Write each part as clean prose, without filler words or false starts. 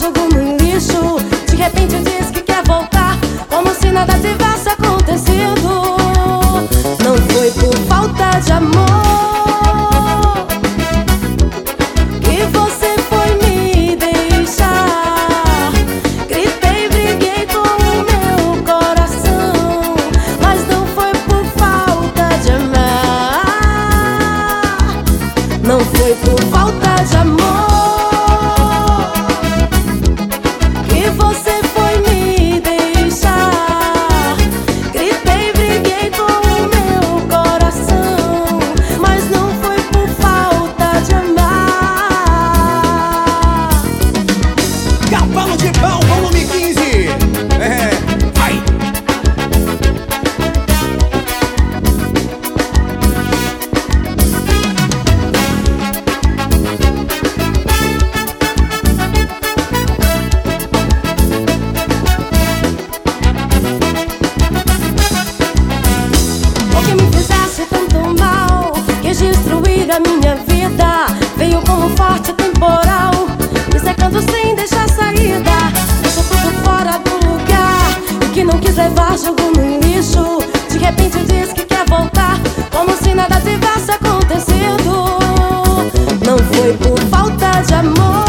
jogo no lixo. De repente diz que quer voltar, como se nada tivesse acontecido. Não foi por falta de amor que você foi me deixar. Gritei, briguei com o meu coração, mas não foi por falta de amar. Não foi por falta de amor que você foi me deixar. Gritei, briguei com o meu coração, mas não foi por falta de amar. Cavalo de Pau, volume 15. Vai! Porque me fizesse tanto mal, quis destruir a minha vida. Veio como um forte temporal, me secando sem deixar saída. Deixou tudo fora do lugar, e que não quis levar jogo no lixo. De repente diz que quer voltar, como se nada tivesse acontecido. Não foi por falta de amor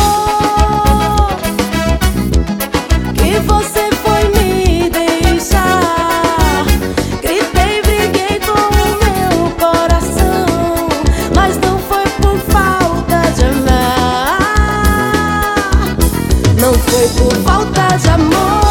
que você foi me deixar. Gritei, briguei com o meu coração, mas não foi por falta de amar. Não foi por falta de amor